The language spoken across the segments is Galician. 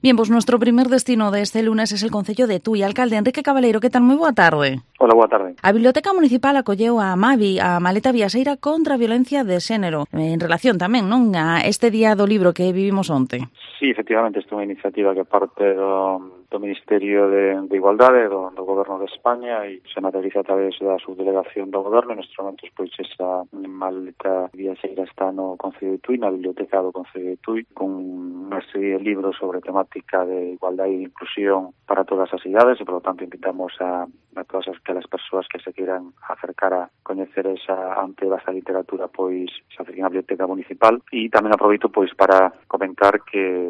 Bien, pues nuestro primer destino de este lunes es el concello de Tui. Alcalde Enrique Cabaleiro, que tal? Moi boa tarde. Hola, boa tarde. A Biblioteca Municipal acolleu a MAVI, a Maleta Viaxeira contra a Violencia de Xénero, en relación tamén, non, a este día do libro que vivimos onte. Sí, efectivamente, esta é unha iniciativa que parte do Ministerio de Igualdade do Goberno de España e se materializa a través da subdelegación do Goberno. En estes momentos, pois, esa Maleta Viaxeira está no Concello de Tui, na Biblioteca do Concello de Tui, con unha serie de libros sobre temática de igualdade e inclusión para todas as idades e, por lo tanto, invitamos a todas aquelas persoas que se queiran acercar a coñecer esa ante vasta literatura, pois se acerquen á Biblioteca Municipal. E tamén aproveito pois para comentar que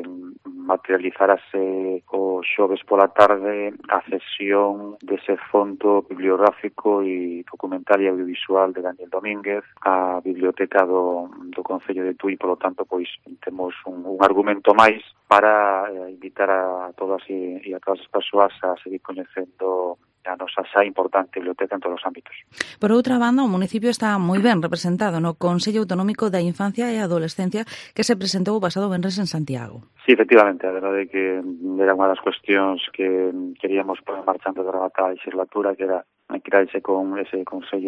materializarase o xoves pola tarde a cesión dese fondo bibliográfico e documental e audiovisual de Daniel Domínguez á Biblioteca do Concello de Tui. Por lo tanto, pois temos un argumento máis para invitar a todas e a todas as persoas a seguir coñecendo a nosa xa importante biblioteca en todos os ámbitos. Por outra banda, o municipio está moi ben representado no Consello Autonómico da Infancia e Adolescencia que se presentou o pasado venres en Santiago. Sí, efectivamente, a verdade é que era unha das cuestións que queríamos poner marchando durante a legislatura, que era crearse con ese Consello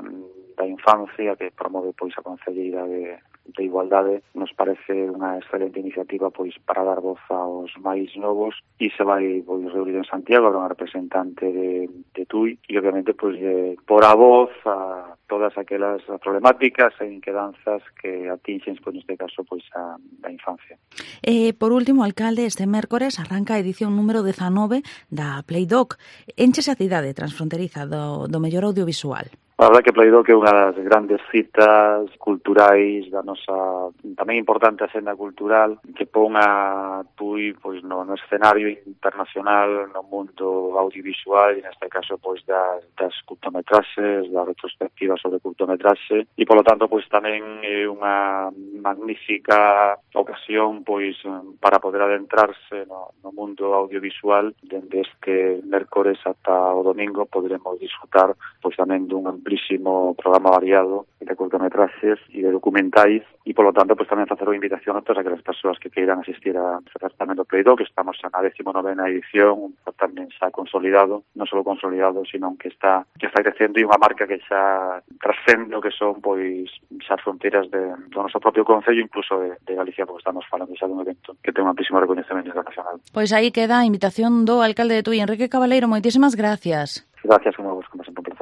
da Infancia que promove pois a Concelleira de Igualdade. Nos parece unha excelente iniciativa pois para dar voz aos máis novos e se vai pois reunir en Santiago a unha representante de Tui e obviamente pois por a voz a todas aquelas problemáticas e inquedanzas que atinxen, pois neste caso, pois a infancia. Por último, alcalde, este mércores arranca a edición número 19 da Playdoc. Enchese a cidade transfronteriza do mellor audiovisual. A verdade que Playdoc é unha das grandes citas culturais da nosa tamén importante axenda cultural que pon a Tui pois no escenario internacional no mundo audiovisual e neste caso pois das curtometraxes, da retrospectiva sobre curtometraxe e polo tanto pois tamén é unha magnífica ocasión pois para poder adentrarse no mundo audiovisual. Dende este mércores ata o domingo poderemos disfrutar pois tamén dun amplísimo programa variado de curtometraxes e de documentais e, polo tanto, pues, tamén facer unha invitación a todas aquelas persoas que queiran asistir a certamen do Playdoc, que estamos na 19ª edición, tamén xa consolidado, non só consolidado, sino que está crecendo e unha marca que xa trascende o que son pois xa fronteiras do noso propio concello, incluso de Galicia, porque estamos falando xa dun evento que ten un amplísimo reconhecemento internacional. Pois aí queda a invitación do alcalde de Tui, Enrique Cabaleiro. Moitísimas gracias. Gracias, como vos, como sempre.